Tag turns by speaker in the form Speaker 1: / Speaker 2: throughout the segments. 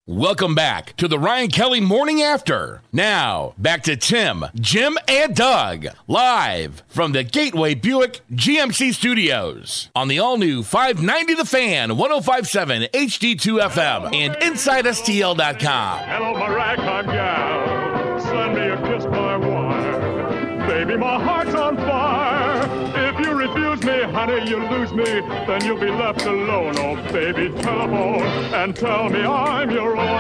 Speaker 1: Welcome back to the Ryan Kelly Morning After. Now, back to Tim, Jim, and Doug, live from the Gateway Buick GMC Studios on the all-new 590 The Fan, 105.7 HD2 FM, and InsideSTL.com.
Speaker 2: Hello, my ragtime gal. Send me a kiss by wire. Baby, my heart's on fire. If you refuse me, honey, you lose me. Then you'll be left alone. Oh, baby, telephone and tell me I'm your own.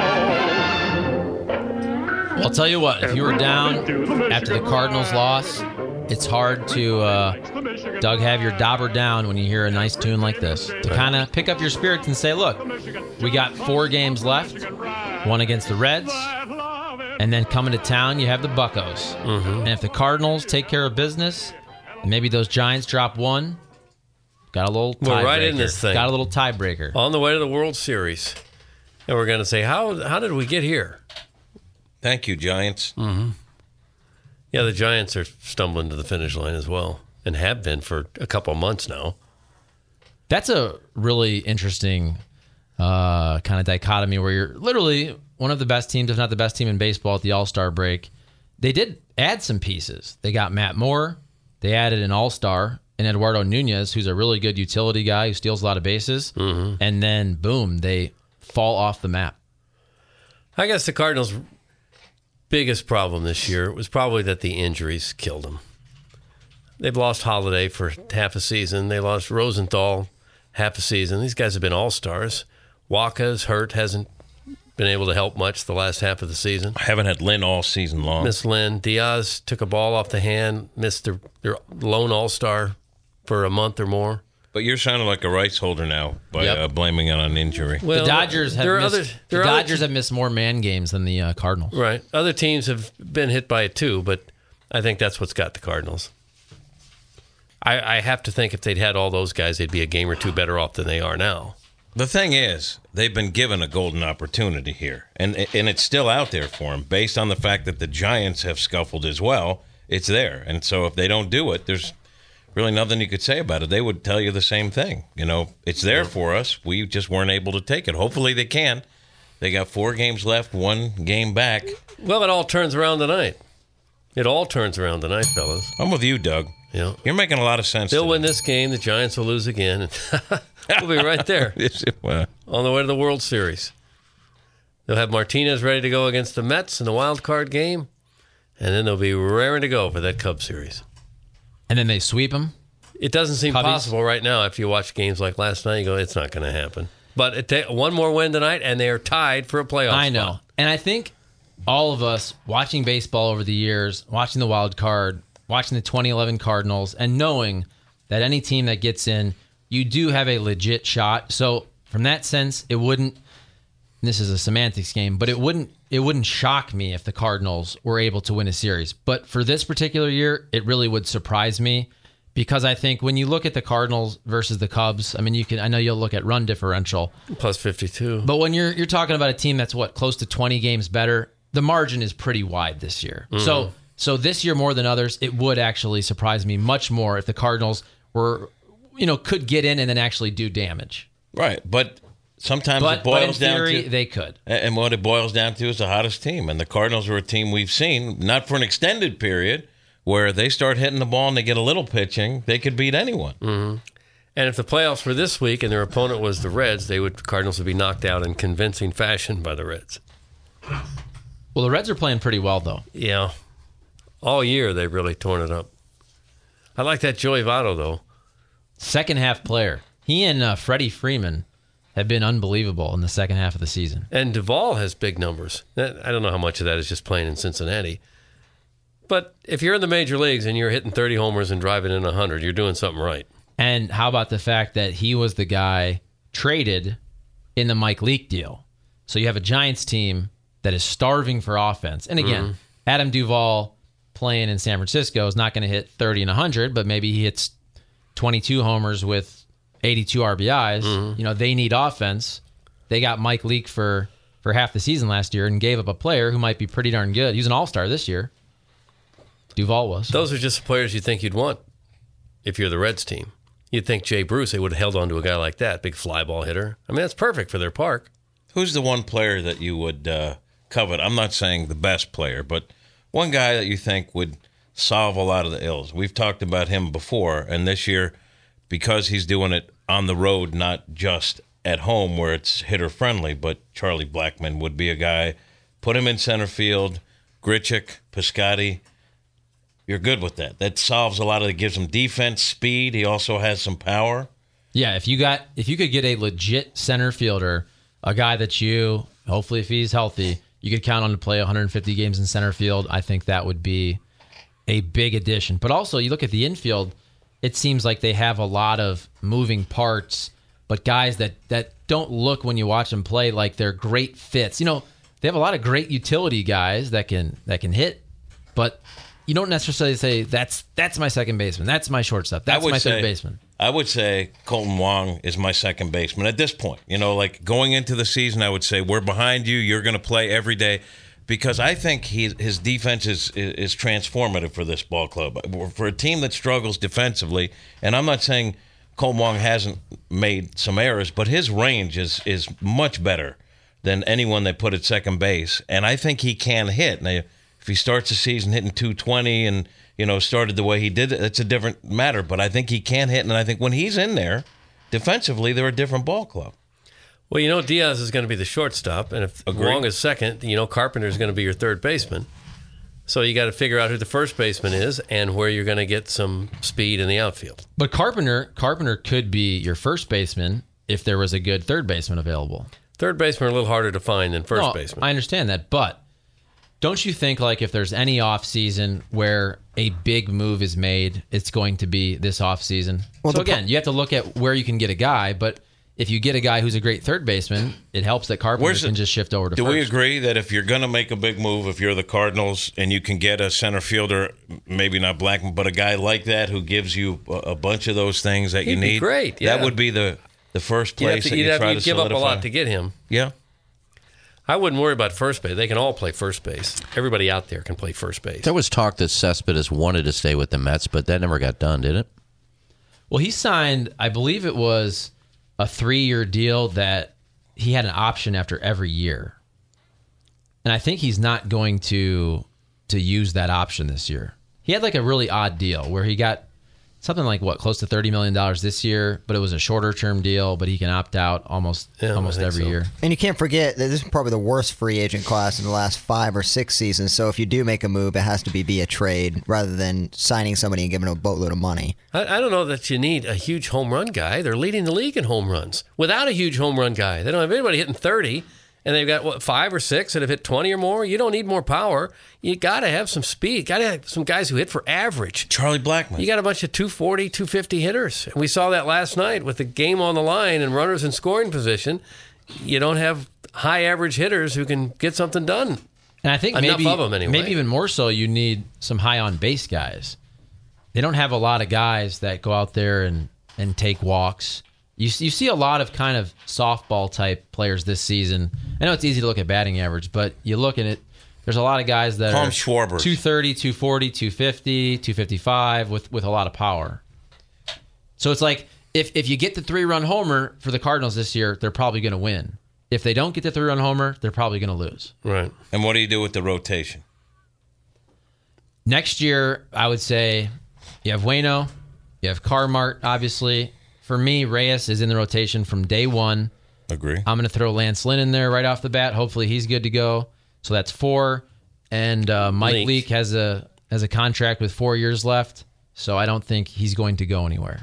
Speaker 3: I'll tell you what, if you were down after the Cardinals loss, it's hard to, Doug, have your dauber down when you hear a nice tune like this. To kind of pick up your spirits and say, look, we got 4 games left, one against the Reds, and then coming to town, you have the Buccos. And if the Cardinals take care of business, and maybe those Giants drop one, got a little tiebreaker.
Speaker 4: We're right in this thing.
Speaker 3: Got a little tiebreaker.
Speaker 4: On the way to the World Series. And we're going to say, how did we get here?
Speaker 5: Thank you, Giants.
Speaker 4: Yeah, the Giants are stumbling to the finish line as well, and have been for a couple of months now.
Speaker 3: That's a really interesting kind of dichotomy where you're literally one of the best teams, if not the best team in baseball at the All-Star break. They did add some pieces. They got Matt Moore. They added an All-Star in Eduardo Nunez, who's a really good utility guy who steals a lot of bases. And then, boom, they fall off the map.
Speaker 4: I guess the Cardinals' biggest problem this year was probably that the injuries killed them. They've lost Holiday for half a season. They lost Rosenthal half a season. These guys have been all-stars. Waka's hurt, hasn't been able to help much the last half of the season.
Speaker 5: I haven't had Lynn all season long.
Speaker 4: Miss Lynn. Diaz took a ball off the hand, missed their lone all-star for a month or more.
Speaker 5: But you're sounding like a rights holder now by blaming it on injury.
Speaker 3: Well, the Dodgers have missed more man games than the Cardinals.
Speaker 4: Right. Other teams have been hit by it too, but I think that's what's got the Cardinals. I have to think if they'd had all those guys, they'd be a game or two better off than they are now.
Speaker 5: The thing is, they've been given a golden opportunity here, and it's still out there for them. Based on the fact that the Giants have scuffled as well, it's there. And so if they don't do it, there's really nothing you could say about it. They would tell you the same thing. You know, it's there for us. We just weren't able to take it. Hopefully they can. They got 4 games left, 1 game back.
Speaker 4: Well, it all turns around tonight. It all turns around tonight, fellas.
Speaker 5: I'm with you, Doug.
Speaker 4: Yeah.
Speaker 5: You're making a lot of sense.
Speaker 4: They'll win this game. The Giants will lose again. We'll be right there on the way to the World Series. They'll have Martinez ready to go against the Mets in the wild card game, and then they'll be raring to go for that Cubs series.
Speaker 3: And then they sweep them?
Speaker 4: It doesn't seem possible right now after you watch games like last night. You go, it's not going to happen. But one more win tonight, and they are tied for a playoff spot.
Speaker 3: I know. And I think all of us watching baseball over the years, watching the wild card, watching the 2011 Cardinals, and knowing that any team that gets in, you do have a legit shot. So from that sense, it wouldn't, this is a semantics game, but it wouldn't shock me if the Cardinals were able to win a series. But for this particular year, it really would surprise me because I think when you look at the Cardinals versus the Cubs, I mean, I know you'll look at run differential.
Speaker 4: Plus 52.
Speaker 3: But when you're talking about a team that's close to 20 games better, the margin is pretty wide this year. So this year more than others, it would actually surprise me much more if the Cardinals could get in and then actually do damage.
Speaker 5: Right, but sometimes it boils down to
Speaker 3: they could.
Speaker 5: And what it boils down to is the hottest team. And the Cardinals are a team we've seen, not for an extended period, where they start hitting the ball and they get a little pitching, they could beat anyone.
Speaker 4: Mm-hmm. And if the playoffs were this week and their opponent was the Reds, Cardinals would be knocked out in convincing fashion by the Reds.
Speaker 3: Well, the Reds are playing pretty well, though.
Speaker 4: Yeah. All year, they've really torn it up. I like that Joey Votto, though.
Speaker 3: Second half player. He and Freddie Freeman have been unbelievable in the second half of the season.
Speaker 4: And Duvall has big numbers. I don't know how much of that is just playing in Cincinnati. But if you're in the major leagues and you're hitting 30 homers and driving in 100, you're doing something right.
Speaker 3: And how about the fact that he was the guy traded in the Mike Leake deal? So you have a Giants team that is starving for offense. And again, Adam Duvall playing in San Francisco is not going to hit 30 and 100, but maybe he hits 22 homers with 82 RBIs. They need offense. They got Mike Leake for half the season last year and gave up a player who might be pretty darn good. He was an all-star this year. Duvall was.
Speaker 4: Those are just the players you think you'd want if you're the Reds team. You'd think Jay Bruce, they would have held on to a guy like that, big fly ball hitter. I mean, that's perfect for their park.
Speaker 5: Who's the one player that you would covet? I'm not saying the best player, but one guy that you think would solve a lot of the ills. We've talked about him before, and this year, because he's doing it on the road, not just at home where it's hitter-friendly, but Charlie Blackmon would be a guy. Put him in center field, Grichuk, Piscotty. You're good with that. That solves a lot of it. Gives him defense, speed. He also has some power.
Speaker 3: Yeah, if you could get a legit center fielder, a guy that you, hopefully if he's healthy, you could count on to play 150 games in center field, I think that would be a big addition. But also, you look at the infield, it seems like they have a lot of moving parts, but guys that don't look when you watch them play like they're great fits. You know, they have a lot of great utility guys that can hit, but you don't necessarily say that's my second baseman, that's my shortstop, that's my third baseman.
Speaker 5: I would say Colton Wong is my second baseman at this point. You know, like going into the season, I would say we're behind you. You're going to play every day, because I think his defense is transformative for this ball club. For a team that struggles defensively, and I'm not saying Colton Wong hasn't made some errors, but his range is much better than anyone they put at second base, and I think he can hit. Now, if he starts the season hitting 220 and, you know, started the way he did, it's a different matter. But I think he can hit, and I think when he's in there, defensively, they're a different ball club.
Speaker 4: Well, you know, Diaz is going to be the shortstop, and if Wong is second, you know, Carpenter is going to be your third baseman. So you got to figure out who the first baseman is and where you're going to get some speed in the outfield.
Speaker 3: But Carpenter could be your first baseman if there was a good third baseman available.
Speaker 4: Third baseman are a little harder to find than first baseman.
Speaker 3: I understand that, but don't you think, like, if there's any offseason where a big move is made, it's going to be this offseason? Well, so again, you have to look at where you can get a guy, but if you get a guy who's a great third baseman, it helps that Carpenter can just shift over to first.
Speaker 5: Do we agree that if you're going to make a big move, if you're the Cardinals and you can get a center fielder, maybe not Blackmon, but a guy like that who gives you a bunch of those things that you need,
Speaker 4: great, yeah.
Speaker 5: That would be the first place that you try to
Speaker 4: give
Speaker 5: solidify.
Speaker 4: up a lot to get him.
Speaker 5: Yeah.
Speaker 4: I wouldn't worry about first base. They can all play first base. Everybody out there can play first base.
Speaker 6: There was talk that Cespedes wanted to stay with the Mets, but that never got done, did it?
Speaker 3: Well, he signed, I believe it was a 3-year deal that he had an option after every year. And I think he's not going to use that option this year. He had like a really odd deal where he got something like, close to $30 million this year, but it was a shorter-term deal, but he can opt out almost every year.
Speaker 7: And you can't forget that this is probably the worst free agent class in the last 5 or 6 seasons, so if you do make a move, it has to be via trade rather than signing somebody and giving a boatload of money.
Speaker 4: I don't know that you need a huge home run guy. They're leading the league in home runs. Without a huge home run guy, they don't have anybody hitting 30, and they've got, 5 or 6 that have hit 20 or more. You don't need more power. You got to have some speed. Got to have some guys who hit for average.
Speaker 5: Charlie Blackmon.
Speaker 4: You got a bunch of 240, 250 hitters. And we saw that last night with the game on the line and runners in scoring position. You don't have high average hitters who can get something done.
Speaker 3: And I think
Speaker 4: enough of them anyway.
Speaker 3: Maybe even more so, you need some high on base guys. They don't have a lot of guys that go out there and take walks. You see a lot of kind of softball type players this season. I know it's easy to look at batting average, but you look at it, there's a lot of guys that are
Speaker 5: Schwarbers.
Speaker 3: 230, 240, 250, 255 with a lot of power. So it's like if you get the 3-run homer for the Cardinals this year, they're probably going to win. If they don't get the 3-run homer, they're probably going to lose.
Speaker 4: Right.
Speaker 5: And what do you do with the rotation?
Speaker 3: Next year, I would say you have Waino, you have Carmart, obviously. For me, Reyes is in the rotation from day one.
Speaker 5: Agree.
Speaker 3: I'm going to throw Lance Lynn in there right off the bat. Hopefully he's good to go. So that's 4. And Mike Leake has a contract with 4 years left. So I don't think he's going to go anywhere.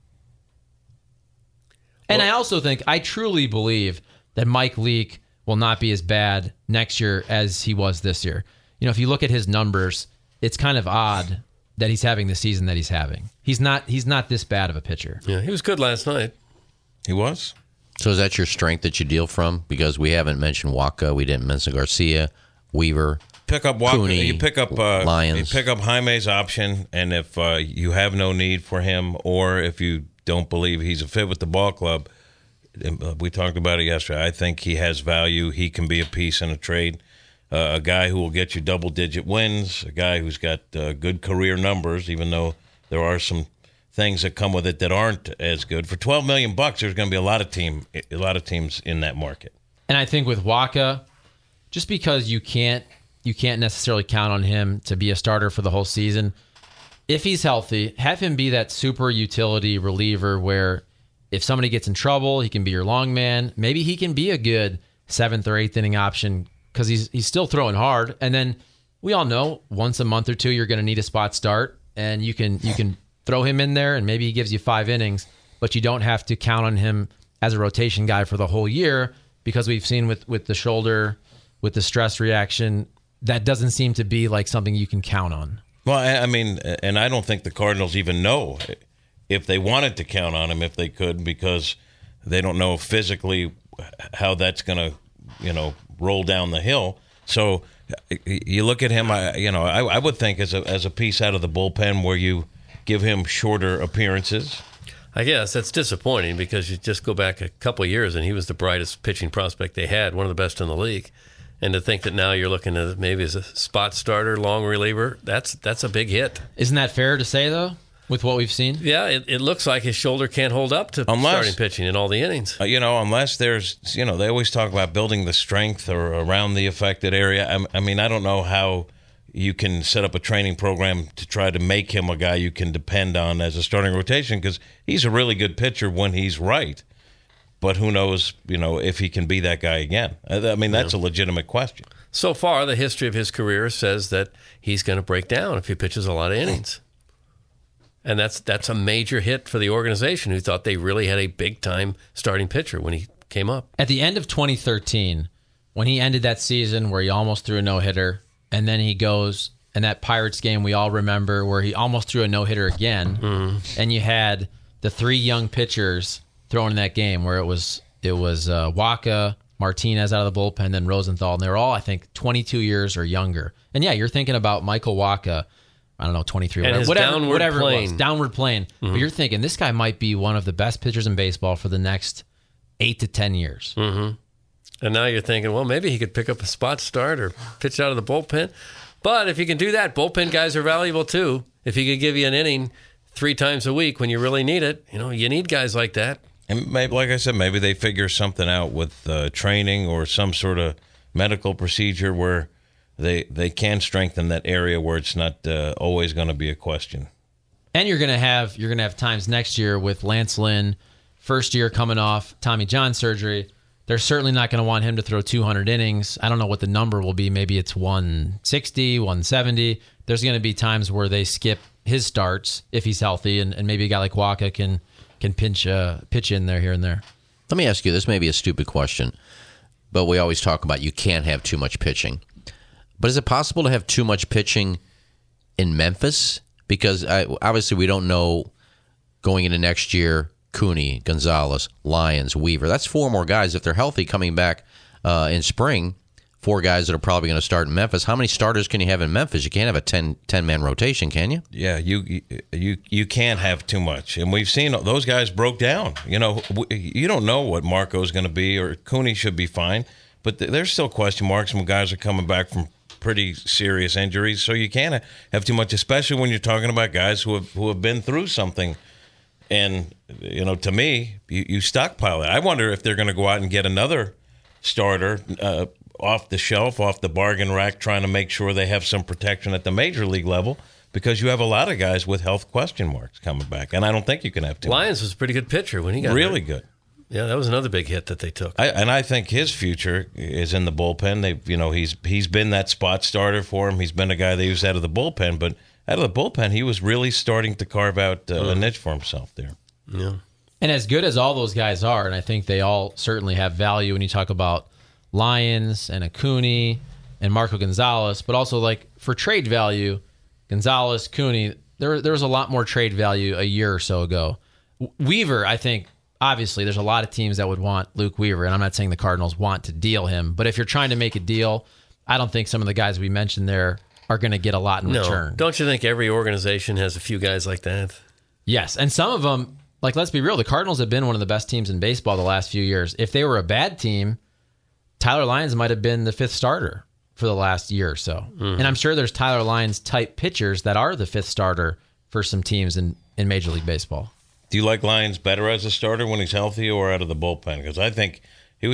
Speaker 3: And I truly believe that Mike Leake will not be as bad next year as he was this year. You know, if you look at his numbers, it's kind of odd that he's having the season that he's having. He's not this bad of a pitcher.
Speaker 4: Yeah, he was good last night.
Speaker 5: He was?
Speaker 6: So is that your strength that you deal from? Because we haven't mentioned Waka, we didn't mention Garcia, Weaver.
Speaker 5: Pick up Waka.
Speaker 6: Cooney,
Speaker 5: you pick up
Speaker 6: Lyons.
Speaker 5: You pick up Jaime's option, and if you have no need for him, or if you don't believe he's a fit with the ball club, we talked about it yesterday. I think he has value. He can be a piece in a trade. A guy who will get you double-digit wins, a guy who's got good career numbers, even though there are some things that come with it that aren't as good. For $12 million, there's going to be a lot of teams in that market.
Speaker 3: And I think with Wacha, just because you can't necessarily count on him to be a starter for the whole season, if he's healthy, have him be that super utility reliever where if somebody gets in trouble, he can be your long man. Maybe he can be a good 7th or 8th inning option because he's still throwing hard. And then we all know once a month or two you're going to need a spot start, and you can throw him in there and maybe he gives you 5 innings, but you don't have to count on him as a rotation guy for the whole year because we've seen with the shoulder, with the stress reaction, that doesn't seem to be like something you can count on.
Speaker 5: Well, I mean, and I don't think the Cardinals even know if they wanted to count on him, if they could, because they don't know physically how that's going to, roll down the hill. So you look at him, I would think as a piece out of the bullpen where you give him shorter appearances.
Speaker 4: I guess that's disappointing because you just go back a couple of years and he was the brightest pitching prospect they had, one of the best in the league. And to think that now you're looking at maybe as a spot starter, long reliever, that's a big hit.
Speaker 3: Isn't that fair to say, though, with what we've seen?
Speaker 4: Yeah, it looks like his shoulder can't hold up to starting pitching in all the innings.
Speaker 5: Unless there's, they always talk about building the strength or around the affected area. I mean, I don't know how you can set up a training program to try to make him a guy you can depend on as a starting rotation because he's a really good pitcher when he's right. But who knows, if he can be that guy again. I mean, that's a legitimate question.
Speaker 4: So far, the history of his career says that he's going to break down if he pitches a lot of innings. And that's a major hit for the organization who thought they really had a big-time starting pitcher when he came up.
Speaker 3: At the end of 2013, when he ended that season where he almost threw a no-hitter, and then he goes, and that Pirates game we all remember where he almost threw a no-hitter again, and you had the 3 young pitchers throwing in that game where it was Wacha, Martinez out of the bullpen, then Rosenthal, and they were all, I think, 22 years or younger. And yeah, you're thinking about Michael Wacha, I don't know, 23,
Speaker 4: and
Speaker 3: whatever
Speaker 4: plane.
Speaker 3: it was, downward plane. But you're thinking this guy might be one of the best pitchers in baseball for the next 8 to 10 years.
Speaker 4: Mm-hmm. And now you're thinking, well, maybe he could pick up a spot start or pitch out of the bullpen. But if he can do that, bullpen guys are valuable too. If he could give you an inning 3 times a week when you really need it, you need guys like that.
Speaker 5: And maybe, like I said, maybe they figure something out with training or some sort of medical procedure where they can strengthen that area where it's not always going to be a question.
Speaker 3: And you're gonna have times next year with Lance Lynn, first year coming off Tommy John surgery. They're certainly not going to want him to throw 200 innings. I don't know what the number will be. Maybe it's 160, 170. There's going to be times where they skip his starts if he's healthy, and maybe a guy like Wacha can pitch in there here and there.
Speaker 6: Let me ask you, this may be a stupid question, but we always talk about you can't have too much pitching. But is it possible to have too much pitching in Memphis? Because obviously we don't know going into next year, Cooney, Gonzalez, Lyons, Weaver. That's 4 more guys if they're healthy coming back in spring. 4 guys that are probably going to start in Memphis. How many starters can you have in Memphis? You can't have a 10-man rotation, can you?
Speaker 5: Yeah, you can't have too much. And we've seen those guys broke down. You don't know what Marco's going to be, or Cooney should be fine. But there's still question marks when guys are coming back from pretty serious injuries. So you can't have too much, especially when you're talking about guys who have been through something. And, to me, you stockpile it. I wonder if they're going to go out and get another starter off the shelf, off the bargain rack, trying to make sure they have some protection at the major league level, because you have a lot of guys with health question marks coming back. And I don't think you can have too
Speaker 4: Lyons was a pretty good pitcher when he got
Speaker 5: really
Speaker 4: hurt.
Speaker 5: Good.
Speaker 4: Yeah, that was another big hit that they took.
Speaker 5: I think his future is in the bullpen. He's been that spot starter for him. He's been a guy they used out of the bullpen, but out of the bullpen, he was really starting to carve out a niche for himself there.
Speaker 4: Yeah.
Speaker 3: And as good as all those guys are, and I think they all certainly have value when you talk about Lyons and Cooney and Marco Gonzalez, but also like for trade value, Gonzalez, Cooney, there was a lot more trade value a year or so ago. Weaver, I think, obviously there's a lot of teams that would want Luke Weaver, and I'm not saying the Cardinals want to deal him, but if you're trying to make a deal, I don't think some of the guys we mentioned there are going to get a lot in return.
Speaker 4: Don't you think every organization has a few guys like that?
Speaker 3: Yes, and some of them, like, let's be real, the Cardinals have been one of the best teams in baseball the last few years. If they were a bad team, Tyler Lyons might have been the 5th starter for the last year or so. And I'm sure there's Tyler Lyons type pitchers that are the 5th starter for some teams in Major League Baseball.
Speaker 5: Do you like Lyons better as a starter when he's healthy or out of the bullpen? Because I think he was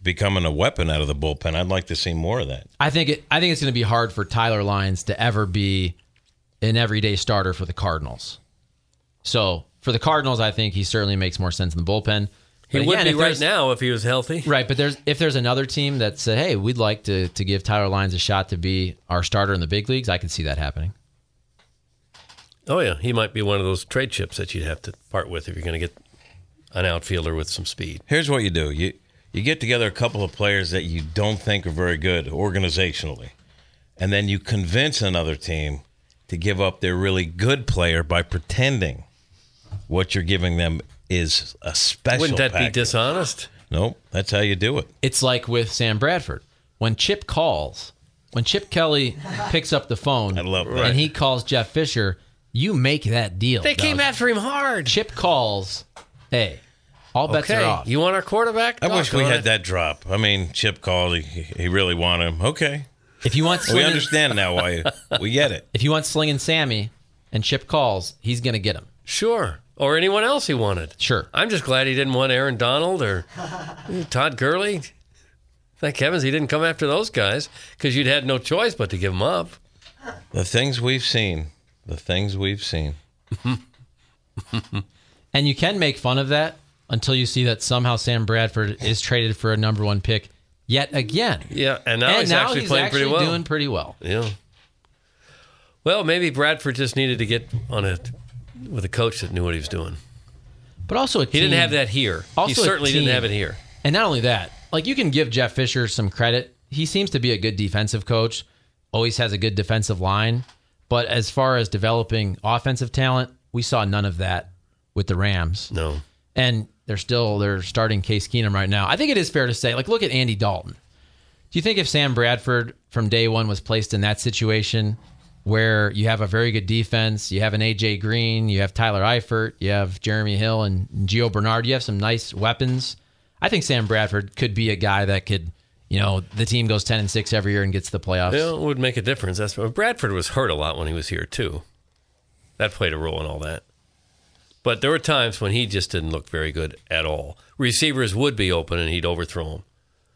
Speaker 5: becoming a weapon out of the bullpen. I'd like to see more of that.
Speaker 3: I think it's going to be hard for Tyler Lyons to ever be an everyday starter for the Cardinals. So for the Cardinals, I think he certainly makes more sense in the bullpen.
Speaker 4: He
Speaker 3: But
Speaker 4: would
Speaker 3: again,
Speaker 4: be right now if he was healthy.
Speaker 3: Right, but if there's another team that said, hey, we'd like to give Tyler Lyons a shot to be our starter in the big leagues, I could see that happening.
Speaker 4: Oh, yeah. He might be one of those trade chips that you'd have to part with if you're going to get an outfielder with some speed.
Speaker 5: Here's what you do. You get together a couple of players that you don't think are very good organizationally, and then you convince another team to give up their really good player by pretending what you're giving them is a special
Speaker 4: Wouldn't that
Speaker 5: package.
Speaker 4: be dishonest?
Speaker 5: Nope, that's how you do it.
Speaker 3: It's like with Sam Bradford. When Chip Kelly picks up the phone
Speaker 5: I love that.
Speaker 3: and he calls Jeff Fisher, you make that deal.
Speaker 4: They came
Speaker 3: Doug.
Speaker 4: after him hard.
Speaker 3: Chip calls, hey, all bets are
Speaker 4: Okay,
Speaker 3: off.
Speaker 4: you want our quarterback?
Speaker 5: I wish we
Speaker 4: Doggone
Speaker 5: had
Speaker 4: it.
Speaker 5: that drop. I mean, Chip called. He really wanted him. Okay.
Speaker 3: If you want
Speaker 5: We
Speaker 3: Slingin',
Speaker 5: understand now why we get it.
Speaker 3: if you want Slingin' Sammy and Chip calls, he's going to get him.
Speaker 4: Sure. Or anyone else he wanted.
Speaker 3: Sure.
Speaker 4: I'm just glad he didn't want Aaron Donald or Todd Gurley. Thank heavens he didn't come after those guys because you'd had no choice but to give them up.
Speaker 5: The things we've seen. The things we've seen.
Speaker 3: And you can make fun of that until you see that somehow Sam Bradford is traded for a number 1 pick yet again.
Speaker 4: Yeah, and now he's actually playing pretty well.
Speaker 3: doing pretty well.
Speaker 4: Yeah. Well, maybe Bradford just needed to get on it with a coach that knew what he was doing.
Speaker 3: But also a
Speaker 4: He
Speaker 3: team,
Speaker 4: didn't have that here.
Speaker 3: Also
Speaker 4: He
Speaker 3: a
Speaker 4: certainly didn't
Speaker 3: team.
Speaker 4: have it here.
Speaker 3: And not only that, like you can give Jeff Fisher some credit. He seems to be a good defensive coach, always has a good defensive line. But as far as developing offensive talent, we saw none of that with the Rams.
Speaker 4: No.
Speaker 3: And they're starting Case Keenum right now. I think it is fair to say, like, look at Andy Dalton. Do you think if Sam Bradford from day one was placed in that situation where you have a very good defense, you have an A.J. Green, you have Tyler Eifert, you have Jeremy Hill and Gio Bernard, you have some nice weapons, I think Sam Bradford could be a guy that could, the team goes 10-6 every year and gets to the playoffs.
Speaker 4: Yeah, it would make a difference. Bradford was hurt a lot when he was here, too. That played a role in all that. But there were times when he just didn't look very good at all. Receivers would be open and he'd overthrow them.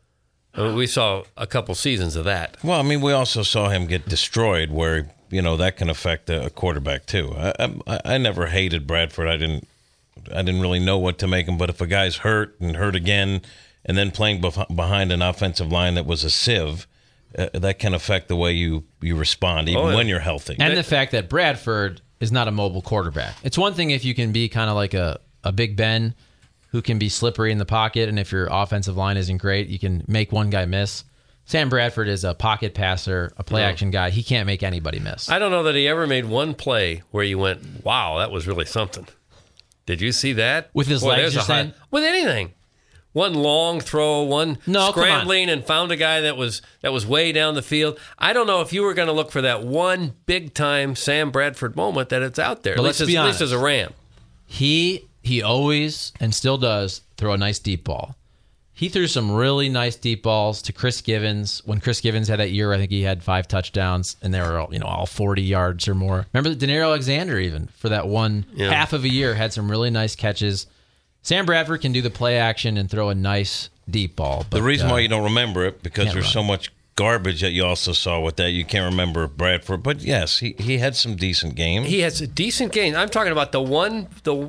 Speaker 4: I mean, we saw a couple seasons of that.
Speaker 5: Well, I mean, we also saw him get destroyed where, that can affect a quarterback too. I never hated Bradford. I didn't really know what to make him. But if a guy's hurt and hurt again and then playing behind an offensive line that was a sieve, that can affect the way you respond, even when you're healthy.
Speaker 3: And the fact that Bradford is not a mobile quarterback. It's one thing if you can be kind of like a Big Ben who can be slippery in the pocket, and if your offensive line isn't great, you can make one guy miss. Sam Bradford is a pocket passer, a play-action guy. He can't make anybody miss.
Speaker 4: I don't know that he ever made one play where you went, wow, that was really something. Did you see that?
Speaker 3: With his legs,
Speaker 4: there's
Speaker 3: you're
Speaker 4: a high-
Speaker 3: saying?
Speaker 4: With anything. One long throw, one
Speaker 3: No, come on.
Speaker 4: scrambling and found a guy that was way down the field. I don't know if you were going to look for that one big-time Sam Bradford moment that it's out there.
Speaker 3: But let's be
Speaker 4: at
Speaker 3: honest.
Speaker 4: least as a Ram.
Speaker 3: He always and still does throw a nice deep ball. He threw some really nice deep balls to Chris Givens. When Chris Givens had that year, I think he had 5 touchdowns, and they were all 40 yards or more. Remember Deniro Alexander even for that one half of a year had some really nice catches. Sam Bradford can do the play action and throw a nice deep ball. But,
Speaker 5: The reason why you don't remember it because
Speaker 3: can't
Speaker 5: there's
Speaker 3: run.
Speaker 5: so much garbage that you also saw with that. You can't remember Bradford, but yes, he had some decent games.
Speaker 4: He has a decent game. I'm talking about the one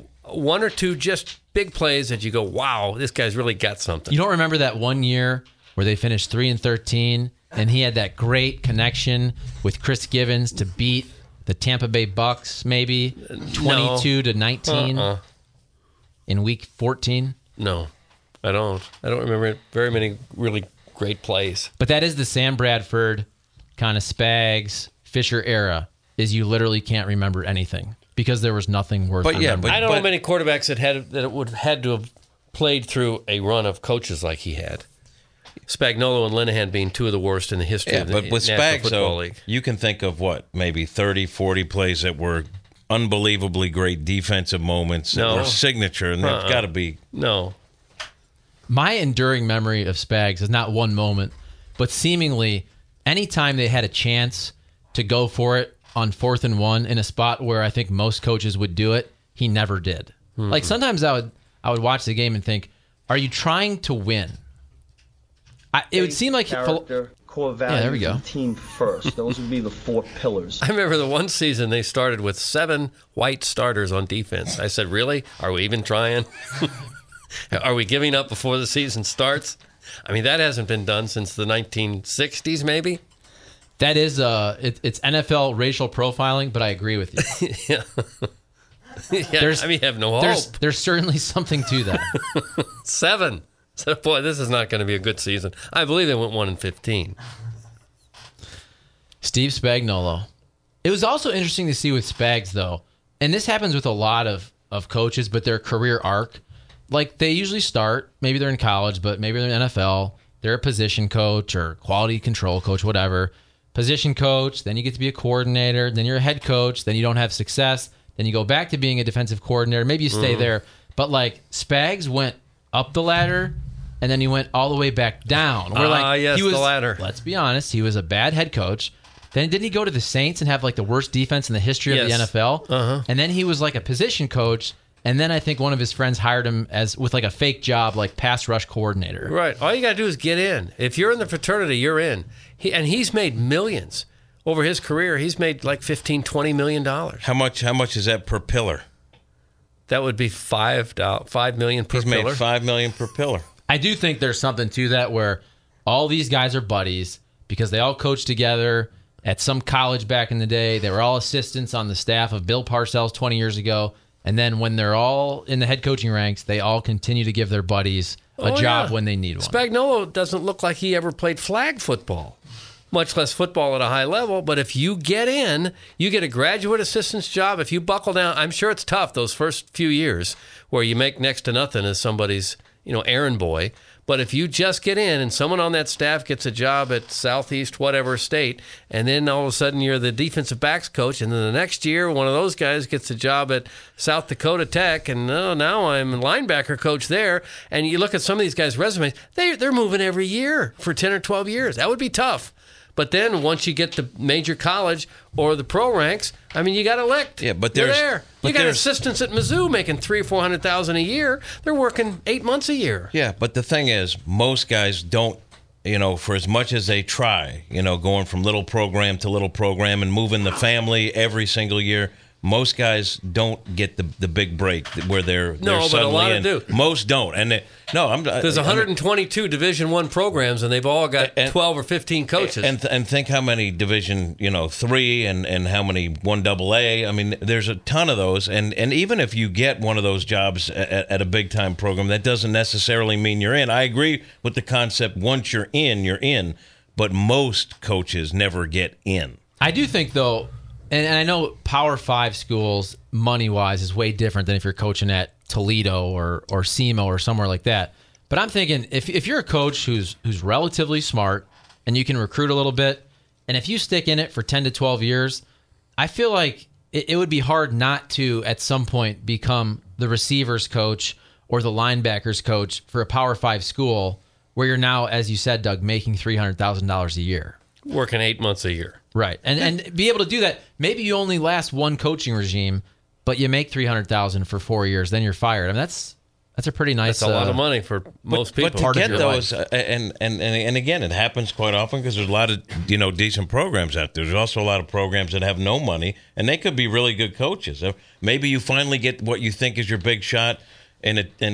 Speaker 4: or two just big plays that you go, wow, this guy's really got something.
Speaker 3: You don't remember that one year where they finished 3-13, and he had that great connection with Chris Givens to beat the Tampa Bay Bucks, maybe 22-19 in Week 14.
Speaker 4: No, I don't. I don't remember very many really great plays.
Speaker 3: But that is the Sam Bradford kind of Spags Fisher era. Is you literally can't remember anything because there was nothing worth remembering.
Speaker 4: I don't know many quarterbacks that would have had to have played through a run of coaches like he had. Spagnuolo and Linehan being two of the worst in the history of the
Speaker 5: but with
Speaker 4: National
Speaker 5: Spags,
Speaker 4: Football
Speaker 5: though,
Speaker 4: League.
Speaker 5: you can think of maybe 30, 40 plays that were unbelievably great defensive moments that were signature, and that's got to be.
Speaker 4: No.
Speaker 3: My enduring memory of Spags is not one moment, but seemingly anytime they had a chance to go for it on 4th and 1 in a spot where I think most coaches would do it, he never did. Like sometimes I would watch the game and think, are you trying to win? It would seem like
Speaker 8: character, core values,
Speaker 3: there we go.
Speaker 8: and team first. Those would be the 4 pillars.
Speaker 4: I remember the one season they started with 7 white starters on defense. I said, really? Are we even trying? Are we giving up before the season starts? I mean, that hasn't been done since the 1960s, maybe?
Speaker 3: That is, it's NFL racial profiling, but I agree with you.
Speaker 4: Yeah. I mean, you have no hope.
Speaker 3: There's certainly something to that.
Speaker 4: 7. So, boy, this is not going to be a good season. I believe they went 1-15.
Speaker 3: Steve Spagnuolo. It was also interesting to see with Spags, though, and this happens with a lot of coaches, but their career arc. Like, they usually start, maybe they're in college, but maybe they're in NFL. They're a position coach or quality control coach, whatever. Position coach, then you get to be a coordinator, then you're a head coach, then you don't have success, then you go back to being a defensive coordinator. Maybe you stay there. But, like, Spags went up the ladder, and then he went all the way back down.
Speaker 4: Yes,
Speaker 3: he was,
Speaker 4: the ladder.
Speaker 3: Let's be honest, he was a bad head coach. Then didn't he go to the Saints and have, like, the worst defense in the history of the NFL? And then he was, like, a position coach. And then I think one of his friends hired him with like a fake job, like pass rush coordinator.
Speaker 4: Right. All you got to do is get in. If you're in the fraternity, you're in. He's made millions over his career. He's made like $15-20 million.
Speaker 5: How much is that per pillar?
Speaker 4: That would be $5 million per
Speaker 5: He's
Speaker 4: pillar.
Speaker 5: made $5 million per pillar.
Speaker 3: I do think there's something to that where all these guys are buddies because they all coached together at some college back in the day. They were all assistants on the staff of Bill Parcells 20 years ago. And then when they're all in the head coaching ranks, they all continue to give their buddies a job when they need one.
Speaker 4: Spagnuolo doesn't look like he ever played flag football, much less football at a high level. But if you get in, you get a graduate assistant's job. If you buckle down, I'm sure it's tough those first few years where you make next to nothing as somebody's errand boy. But if you just get in and someone on that staff gets a job at Southeast whatever state, and then all of a sudden you're the defensive backs coach, and then the next year one of those guys gets a job at South Dakota Tech, and now I'm a linebacker coach there, and you look at some of these guys' resumes, they're moving every year for 10 or 12 years. That would be tough. But then once you get to major college or the pro ranks, I mean, you got elect.
Speaker 5: Yeah, but
Speaker 4: you're
Speaker 5: there's
Speaker 4: there. You got assistants at Mizzou making $300,000 or $400,000 a year. They're working 8 months a year.
Speaker 5: Yeah, but the thing is, most guys don't. For as much as they try, going from little program to little program and moving the family every single year. Most guys don't get the big break where they're
Speaker 4: but a lot of do.
Speaker 5: Most don't, and
Speaker 4: there's 122 Division I programs, and they've all got 12 or 15 coaches.
Speaker 5: And think how many Division III and how many 1AA. I mean, there's a ton of those, and even if you get one of those jobs at a big time program, that doesn't necessarily mean you're in. I agree with the concept. Once you're in, but most coaches never get in.
Speaker 3: I do think though. And I know Power 5 schools, money-wise, is way different than if you're coaching at Toledo or SEMO or somewhere like that. But I'm thinking, if you're a coach who's relatively smart and you can recruit a little bit, and if you stick in it for 10 to 12 years, I feel like it would be hard not to, at some point, become the receivers coach or the linebackers coach for a Power 5 school where you're now, as you said, Doug, making $300,000 a year.
Speaker 4: Working 8 months a year.
Speaker 3: Right. And be able to do that. Maybe you only last one coaching regime, but you make $300,000 for 4 years, then you're fired. I mean, that's a pretty nice.
Speaker 4: That's a lot of money for most people.
Speaker 5: But to get those, and again, it happens quite often because there's a lot of decent programs out there. There's also a lot of programs that have no money, and they could be really good coaches. Maybe you finally get what you think is your big shot, and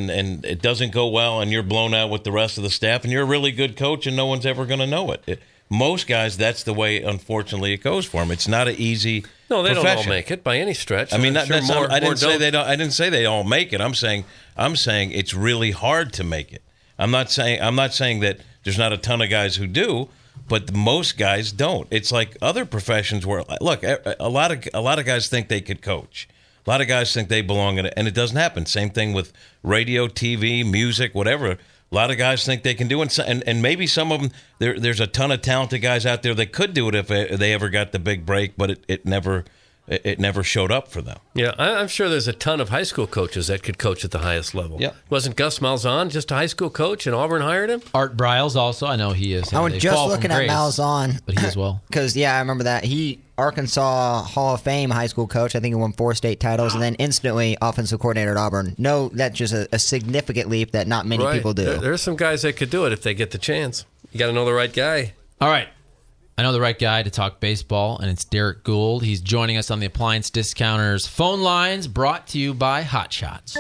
Speaker 5: it doesn't go well, and you're blown out with the rest of the staff, and you're a really good coach, and no one's ever going to know it. Most guys, that's the way, unfortunately, it goes for them. It's not an easy
Speaker 4: No, they
Speaker 5: profession.
Speaker 4: don't all make it by any stretch.
Speaker 5: I mean,
Speaker 4: I
Speaker 5: didn't say they don't. I didn't say they all make it. I'm saying it's really hard to make it. I'm not saying that there's not a ton of guys who do, but most guys don't. It's like other professions where, look, a lot of guys think they could coach. A lot of guys think they belong in it, and it doesn't happen. Same thing with radio, TV, music, whatever. A lot of guys think they can do it, and maybe some of them, there's a ton of talented guys out there that could do it if they ever got the big break, but it never showed up for them.
Speaker 4: Yeah, I'm sure there's a ton of high school coaches that could coach at the highest level.
Speaker 5: Yeah.
Speaker 4: Wasn't Gus Malzahn just a high school coach and Auburn hired him?
Speaker 3: Art Briles also, I know he is.
Speaker 7: I was just looking at Malzahn.
Speaker 3: But he as well.
Speaker 7: Because, I remember that. Arkansas Hall of Fame high school coach. I think he won 4 state titles, and then instantly offensive coordinator at Auburn. No, that's just a significant leap that not many people do.
Speaker 4: There's some guys that could do it if they get the chance. You got to know the right guy.
Speaker 3: All right. I know the right guy to talk baseball, and it's Derek Gould. He's joining us on the Appliance Discounters phone lines, brought to you by Hot Shots.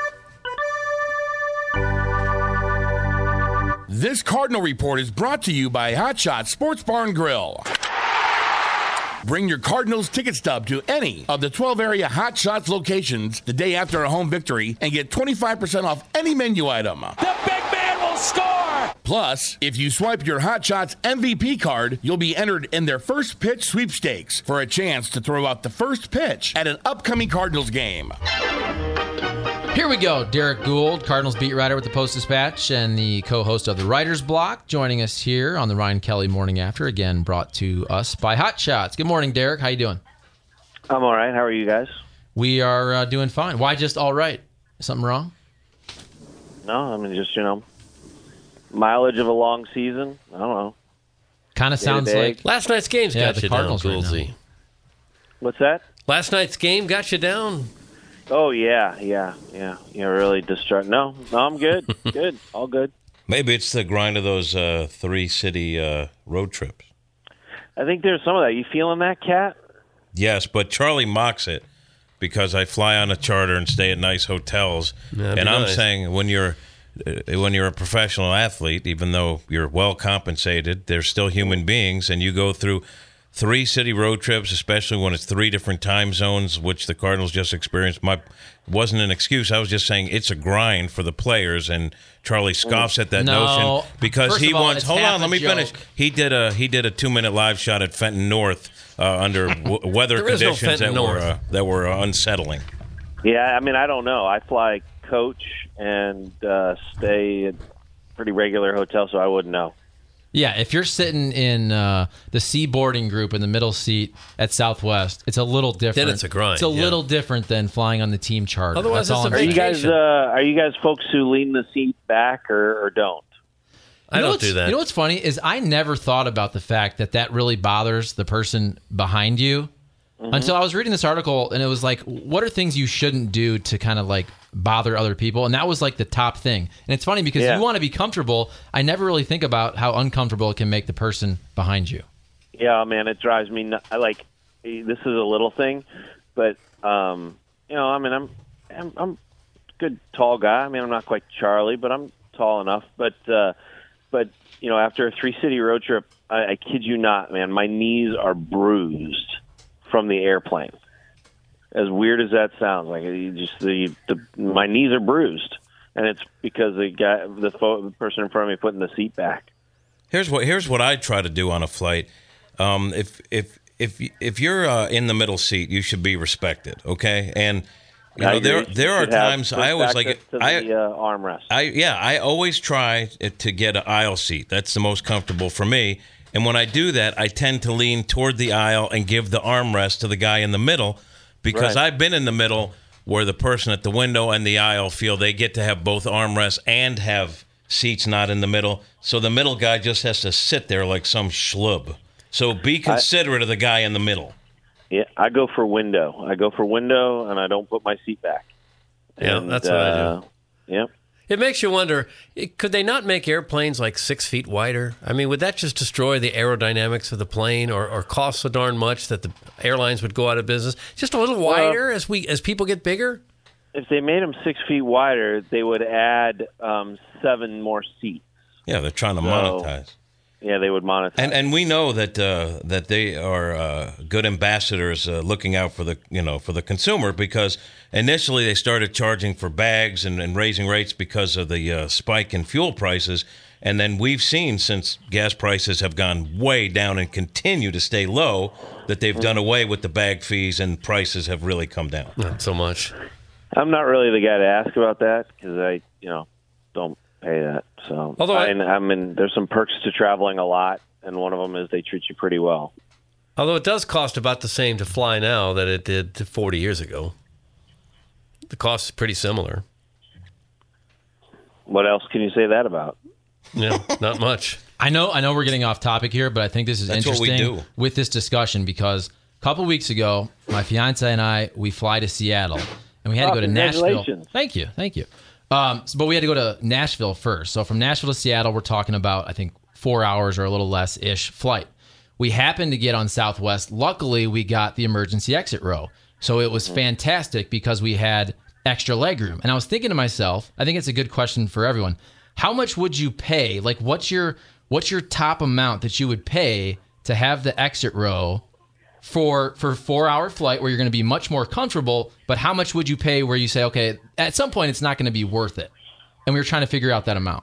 Speaker 1: This Cardinal Report is brought to you by Hot Shots Sports Bar and Grill. Bring your Cardinals ticket stub to any of the 12 area Hot Shots locations the day after a home victory and get 25% off any menu item.
Speaker 9: The big man will score!
Speaker 1: Plus, if you swipe your Hot Shots MVP card, you'll be entered in their first pitch sweepstakes for a chance to throw out the first pitch at an upcoming Cardinals game.
Speaker 3: Here we go. Derek Gould, Cardinals beat writer with the Post-Dispatch and the co-host of the Writer's Block, joining us here on the Ryan Kelly Morning After, again brought to us by Hot Shots. Good morning, Derek. How you doing?
Speaker 10: I'm all right. How are you guys?
Speaker 3: We are doing fine. Why just all right? Something wrong?
Speaker 10: No, I mean, just, mileage of a long season. I don't know.
Speaker 3: Kind of sounds like...
Speaker 4: Last night's game's got
Speaker 3: the
Speaker 4: you
Speaker 3: Cardinals
Speaker 4: down,
Speaker 3: right now.
Speaker 4: Gouldsy.
Speaker 10: What's that?
Speaker 4: Last night's game got you down.
Speaker 10: Oh, yeah. Really distraught. No, I'm good. Good. All good.
Speaker 5: Maybe it's the grind of those 3-city road trips.
Speaker 10: I think there's some of that. You feeling that, Cat?
Speaker 5: Yes, but Charlie mocks it because I fly on a charter and stay at nice hotels.
Speaker 4: That'd
Speaker 5: And
Speaker 4: be
Speaker 5: I'm
Speaker 4: nice.
Speaker 5: saying when you're a professional athlete, even though you're well compensated, they're still human beings, and you go through 3-city road trips, especially when it's 3 different time zones, which the Cardinals just experienced. Wasn't an excuse. I was just saying it's a grind for the players, and Charlie scoffs at that notion because
Speaker 3: First
Speaker 5: he
Speaker 3: of all,
Speaker 5: wants.
Speaker 3: it's
Speaker 5: Hold
Speaker 3: half
Speaker 5: on,
Speaker 3: a
Speaker 5: let me finish.
Speaker 3: joke.
Speaker 5: He did a 2-minute live shot at Fenton North under weather
Speaker 4: There is no
Speaker 5: conditions
Speaker 4: Fenton North.
Speaker 5: that were unsettling.
Speaker 10: Yeah, I mean, I don't know. I fly coach and stay at pretty regular hotels, so I wouldn't know.
Speaker 3: Yeah, if you're sitting in the C boarding group in the middle seat at Southwest, it's a little different.
Speaker 4: Then it's a grind,
Speaker 3: It's a
Speaker 4: yeah.
Speaker 3: little different than flying on the team charter.
Speaker 4: Otherwise,
Speaker 3: That's all
Speaker 4: it's
Speaker 3: I'm
Speaker 4: a
Speaker 3: saying.
Speaker 4: vacation.
Speaker 10: Are you guys folks who lean the seat back or don't?
Speaker 4: I don't do that.
Speaker 3: You know what's funny is I never thought about the fact that really bothers the person behind you until I was reading this article, and it was like, what are things you shouldn't do to kind of like bother other people? And that was like the top thing. And it's funny because you want to be comfortable. I never really think about how uncomfortable it can make the person behind you.
Speaker 10: Yeah, man, it drives me nuts. This is a little thing, but I mean, I'm a good tall guy. I mean, I'm not quite Charlie, but I'm tall enough. But after a 3-city road trip, I kid you not, man, my knees are bruised from the airplane. As weird as that sounds, like my knees are bruised, and it's because the person in front of me putting the seat back.
Speaker 5: Here's what I try to do on a flight. If you're in the middle seat, you should be respected. Okay, and there are times I always like it.
Speaker 10: The armrest.
Speaker 5: I always try to get an aisle seat. That's the most comfortable for me. And when I do that, I tend to lean toward the aisle and give the armrest to the guy in the middle, because I've been in the middle where the person at the window and the aisle feel they get to have both armrests and have seats not in the middle. So the middle guy just has to sit there like some schlub. So be considerate of the guy in the middle.
Speaker 10: Yeah, I go for window. And I don't put my seat back.
Speaker 4: Yeah,
Speaker 10: And,
Speaker 4: that's what I do.
Speaker 10: Yep.
Speaker 4: It makes you wonder, could they not make airplanes like 6 feet wider? I mean, would that just destroy the aerodynamics of the plane or cost so darn much that the airlines would go out of business? Just a little wider as people get bigger?
Speaker 10: If they made them 6 feet wider, they would add 7 more seats.
Speaker 5: Yeah, they're trying to monetize.
Speaker 10: Yeah, they would monetize.
Speaker 5: And we know that they are good ambassadors looking out for the consumer, because initially they started charging for bags and raising rates because of the spike in fuel prices, and then we've seen, since gas prices have gone way down and continue to stay low, that they've done away with the bag fees and prices have really come down.
Speaker 4: Not so much.
Speaker 10: I'm not really the guy to ask about that because I don't pay that. So,
Speaker 4: Although
Speaker 10: I mean, there's some perks to traveling a lot, and one of them is they treat you pretty well.
Speaker 4: Although it does cost about the same to fly now that it did 40 years ago. The cost is pretty similar.
Speaker 10: What else can you say that about?
Speaker 4: Yeah, not much.
Speaker 3: I know we're getting off topic here, but I think this is
Speaker 5: That's what we
Speaker 3: interesting
Speaker 5: do.
Speaker 3: with this discussion, because a couple weeks ago, my fiance and we fly to Seattle, and we had to go to Nashville.
Speaker 10: Congratulations.
Speaker 3: Thank you. But we had to go to Nashville first. So from Nashville to Seattle, we're talking about, I think, 4 hours or a little less-ish flight. We happened to get on Southwest. Luckily, we got the emergency exit row. So it was fantastic because we had extra legroom. And I was thinking to myself, I think it's a good question for everyone. How much would you pay? Like, what's your top amount that you would pay to have the exit row for 4-hour flight where you're going to be much more comfortable, but how much would you pay where you say, okay, at some point it's not going to be worth it? And we were trying to figure out that amount.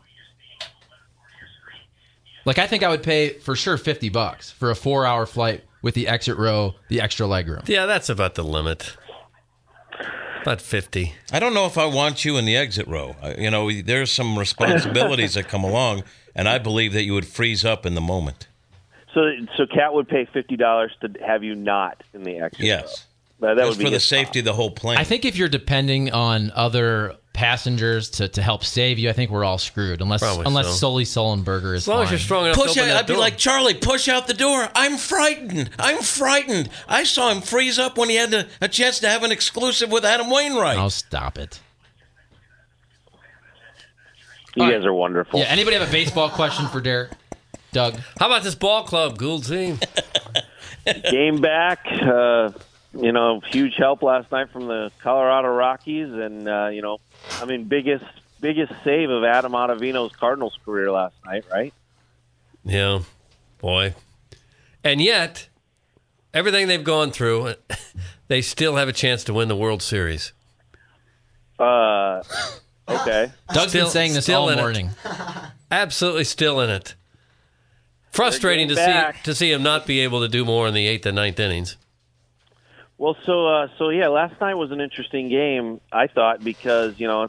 Speaker 3: Like, I think I would pay for sure $50 for a 4-hour flight with the exit row, the extra legroom.
Speaker 4: Yeah, that's about the limit. About 50.
Speaker 5: I don't know if I want you in the exit row. There's some responsibilities that come along, and I believe that you would freeze up in the moment.
Speaker 10: So Cat would pay $50 to have you not in the exit row.
Speaker 5: Yes.
Speaker 10: That
Speaker 5: That's
Speaker 10: would be
Speaker 5: for the
Speaker 10: his
Speaker 5: safety of the whole plane.
Speaker 3: I think if you're depending on other passengers to help save you, I think we're all screwed unless Sully Sullenberger is
Speaker 4: as long
Speaker 3: fine.
Speaker 4: as you're strong enough to open that
Speaker 5: I'd be
Speaker 4: door.
Speaker 5: like, Charlie, push out the door. I'm frightened. I saw him freeze up when he had a chance to have an exclusive with Adam Wainwright.
Speaker 3: Oh, stop it.
Speaker 10: You guys are wonderful.
Speaker 3: Yeah. Anybody have a baseball question for Derek? Doug?
Speaker 4: How about this ball club, Gould team?
Speaker 10: Game back. Huge help last night from the Colorado Rockies, and biggest save of Adam Ottavino's Cardinals career last night, right?
Speaker 4: Yeah, boy. And yet, everything they've gone through, they still have a chance to win the World Series.
Speaker 10: Okay.
Speaker 3: Doug's been saying this all morning.
Speaker 4: Absolutely still in it. Frustrating to see him not be able to do more in the 8th and 9th innings.
Speaker 10: Well, last night was an interesting game, I thought, because I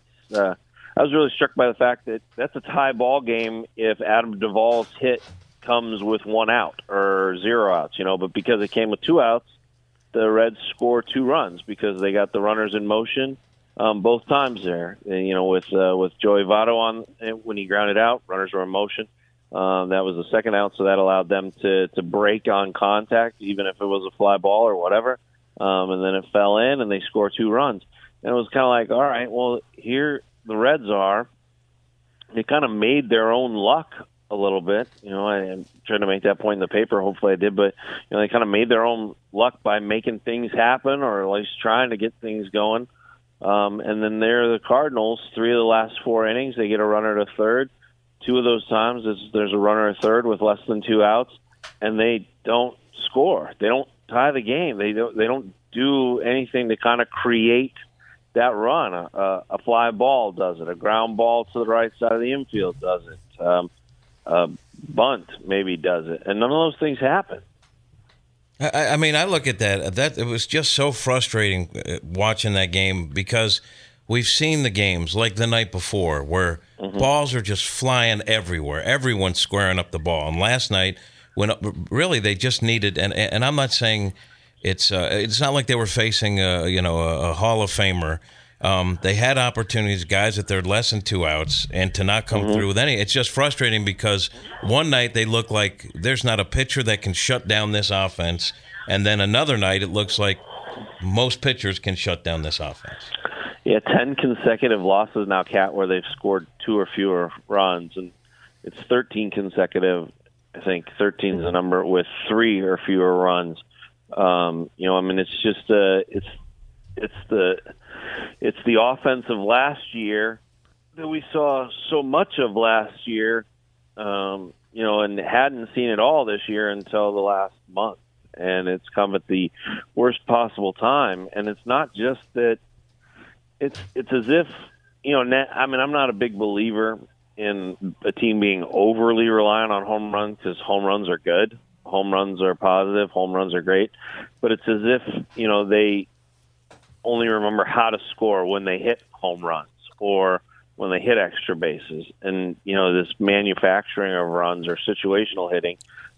Speaker 10: was really struck by the fact that that's a tie ball game if Adam Duvall's hit comes with 1 out or 0 outs, but because it came with 2 outs, the Reds score 2 runs because they got the runners in motion both times there. And, with Joey Votto on when he grounded out, runners were in motion. That was the 2nd out, so that allowed them to break on contact, even if it was a fly ball or whatever. And then it fell in, and they score 2 runs. And it was kind of like, all right, well, here the Reds are. They kind of made their own luck a little bit. I tried to make that point in the paper. Hopefully I did. But, they kind of made their own luck by making things happen or at least trying to get things going. And then there are the Cardinals, 3 of the last 4 innings. They get a runner to third. 2 of those times there's a runner at third with less than 2 outs, and they don't score. They don't tie the game. They don't do anything to kind of create that run. A fly ball does it. A ground ball to the right side of the infield does it. A bunt maybe does it, and none of those things happen.
Speaker 5: I look at that. It was just so frustrating watching that game because we've seen the games like the night before where balls are just flying everywhere. Everyone's squaring up the ball. And last night, when really they just needed, and I'm not saying it's not like they were facing a Hall of Famer. They had opportunities, guys, that they're less than 2 outs, and to not come through with any. It's just frustrating because one night they look like there's not a pitcher that can shut down this offense, and then another night it looks like most pitchers can shut down this offense.
Speaker 10: Yeah, 10 consecutive losses now, Cat, where they've scored 2 or fewer runs, and it's 13 consecutive. I think 13 is the number with 3 or fewer runs. It's just it's the offense of last year that we saw so much of last year, and hadn't seen it all this year until the last month, and it's come at the worst possible time. And it's not just that. It's as if, I'm not a big believer in a team being overly reliant on home runs because home runs are good. Home runs are positive. Home runs are great. But it's as if, they only remember how to score when they hit home runs or when they hit extra bases. And, this manufacturing of runs or situational hitting.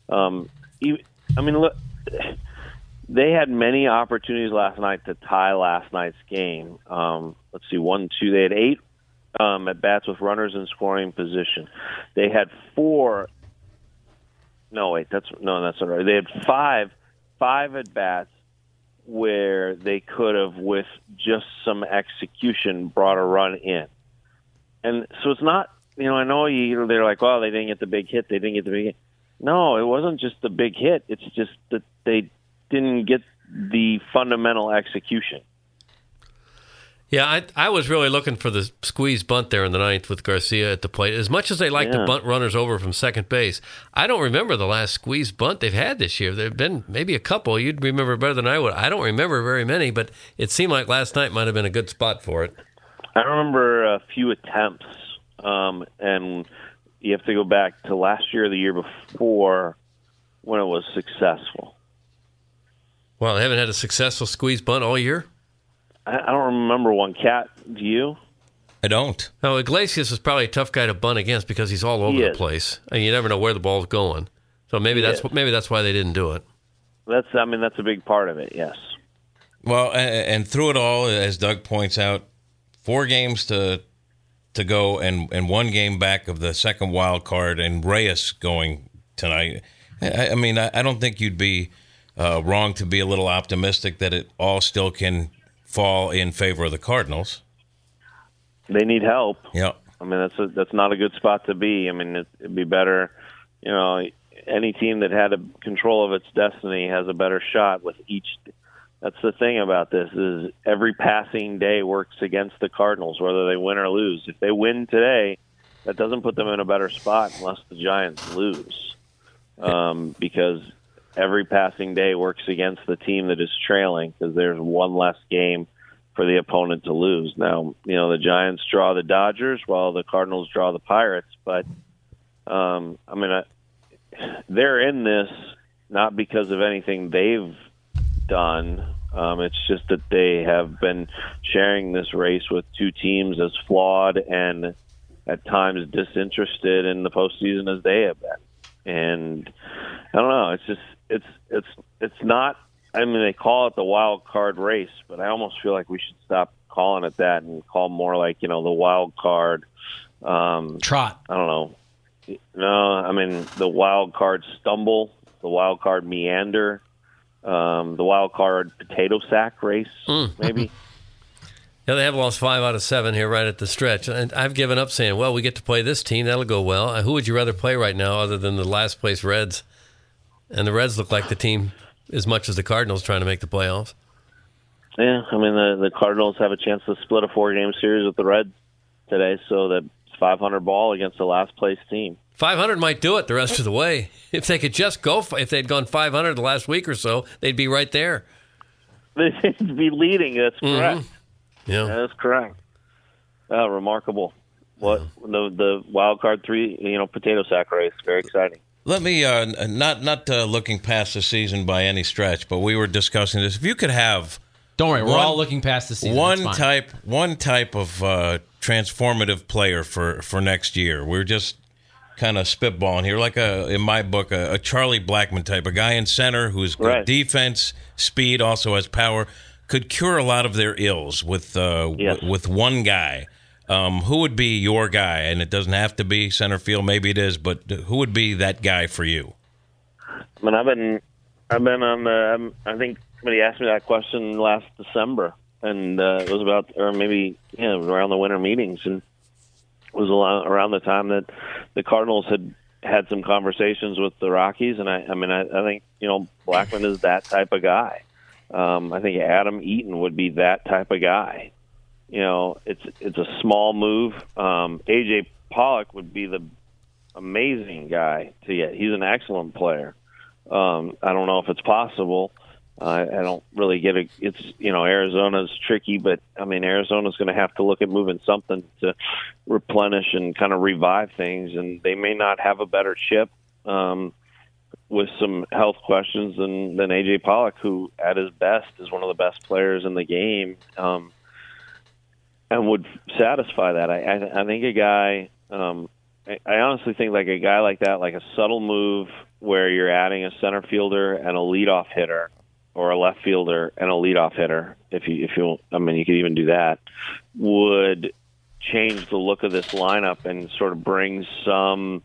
Speaker 10: Look, they had many opportunities last night to tie last night's game. Let's see, 1, 2. They had 8 at bats with runners in scoring position. They had 4. No, wait, that's not right. They had 5 at bats where they could have, with just some execution, brought a run in. And so it's not I know they're like, well, they didn't get the big hit. They didn't get the big hit. No, it wasn't just the big hit. It's just that they didn't get the fundamental execution.
Speaker 4: Yeah, I was really looking for the squeeze bunt there in the ninth with Garcia at the plate. As much as they like to bunt runners over from second base, I don't remember the last squeeze bunt they've had this year. There have been maybe a couple. You'd remember better than I would. I don't remember very many, but it seemed like last night might have been a good spot for it.
Speaker 10: I remember a few attempts, and you have to go back to last year or the year before when it was successful.
Speaker 4: Well, they haven't had a successful squeeze bunt all year?
Speaker 10: I don't remember one. Cat, do you?
Speaker 5: I don't.
Speaker 4: Now, Iglesias is probably a tough guy to bunt against because he's all over the place, and you never know where the ball's going. So maybe that's why they didn't do it.
Speaker 10: That's a big part of it. Yes.
Speaker 5: Well, and through it all, as Doug points out, 4 games to go, and 1 game back of the second wild card, and Reyes going tonight. I mean, I don't think you'd be wrong to be a little optimistic that it all still can fall in favor of the Cardinals.
Speaker 10: They need help.
Speaker 5: Yeah.
Speaker 10: I mean, that's not a good spot to be. I mean, it'd be better, any team that had a control of its destiny has a better shot with each. That's the thing about this is every passing day works against the Cardinals, whether they win or lose. If they win today, that doesn't put them in a better spot unless the Giants lose, because every passing day works against the team that is trailing because there's one less game for the opponent to lose. Now, the Giants draw the Dodgers while the Cardinals draw the Pirates, but they're in this not because of anything they've done. It's just that they have been sharing this race with 2 teams as flawed and at times disinterested in the postseason as they have been. And I don't know. It's just it's not. I mean, they call it the wild card race, but I almost feel like we should stop calling it that and call more like the wild card
Speaker 3: trot.
Speaker 10: I don't know. No, I mean the wild card stumble, the wild card meander, the wild card potato sack race, maybe.
Speaker 4: Yeah, they have lost 5 out of 7 here right at the stretch. And I've given up saying, well, we get to play this team. That'll go well. Who would you rather play right now other than the last place Reds? And the Reds look like the team as much as the Cardinals trying to make the playoffs.
Speaker 10: Yeah, I mean, the Cardinals have a chance to split a 4-game series with the Reds today, so that's 500 ball against the last place team.
Speaker 4: 500 might do it the rest of the way. If they could just go, if they'd gone 500 the last week or so, they'd be right there.
Speaker 10: They'd be leading. That's correct.
Speaker 4: Yeah,
Speaker 10: that's correct. Remarkable. What the wild card 3, potato sack race. Very exciting.
Speaker 5: Let me not looking past the season by any stretch, but we were discussing this. If you could have,
Speaker 3: don't worry, we're all looking past the season.
Speaker 5: One type of transformative player for next year. We're just kind of spitballing here, like in my book, a Charlie Blackmon type, a guy in center who's good defense, speed, also has power, could cure a lot of their ills with one guy. Who would be your guy? And it doesn't have to be center field. Maybe it is, but who would be that guy for you?
Speaker 10: I mean, I've been on the. I think somebody asked me that question last December, and it was about, or maybe around the winter meetings, and it was around the time that the Cardinals had some conversations with the Rockies, and I think Blackmon is that type of guy. I think Adam Eaton would be that type of guy. It's a small move. AJ Pollock would be the amazing guy to get. He's an excellent player. I don't know if it's possible. I don't really get it. It's Arizona's tricky, but I mean Arizona's going to have to look at moving something to replenish and kind of revive things, and they may not have a better chip with some health questions than AJ Pollock, who at his best is one of the best players in the game. And would satisfy that. I think a guy, I honestly think like a guy like that, like a subtle move where you're adding a center fielder and a leadoff hitter, or a left fielder and a leadoff hitter, if you could even do that, would change the look of this lineup and sort of bring some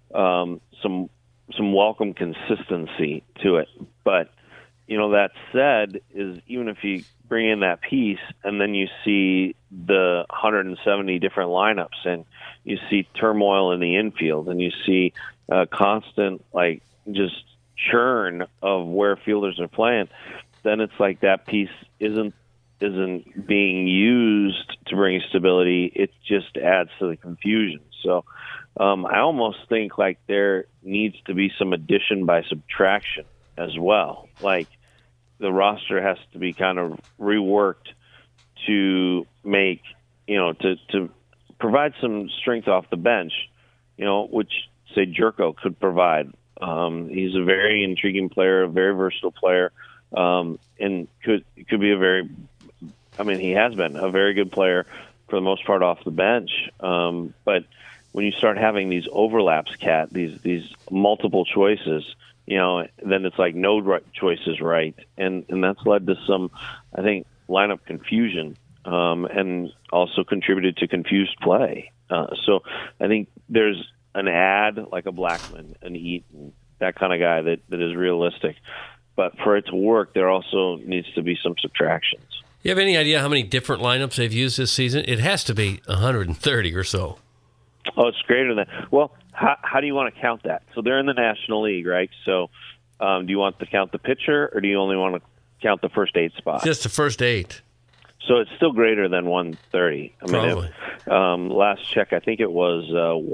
Speaker 10: welcome consistency to it. But that said, is even if you bring in that piece and then you see the 170 different lineups and you see turmoil in the infield, and you see constant just churn of where fielders are playing, then it's like that piece isn't being used to bring stability. It just adds to the confusion. So I almost think like there needs to be some addition by subtraction as well. Like the roster has to be kind of reworked to make, to provide some strength off the bench, which say Jerko could provide. He's a very intriguing player, a very versatile player, and could be he has been a very good player for the most part off the bench. But when you start having these overlaps, these multiple choices, then it's like no choice is right. And that's led to some, I think, lineup confusion, and also contributed to confused play. So I think there's an ad like a Blackmon, an Eaton, that kind of guy that is realistic. But for it to work, there also needs to be some subtractions.
Speaker 4: You have any idea how many different lineups they've used this season? It has to be 130 or so.
Speaker 10: Oh, it's greater than that. Well, how do you want to count that? So they're in the National League, right? So do you want to count the pitcher, or do you only want to count the first 8 spots?
Speaker 4: Just the first 8.
Speaker 10: So it's still greater than 130.
Speaker 4: Probably.
Speaker 10: Last check, I think it was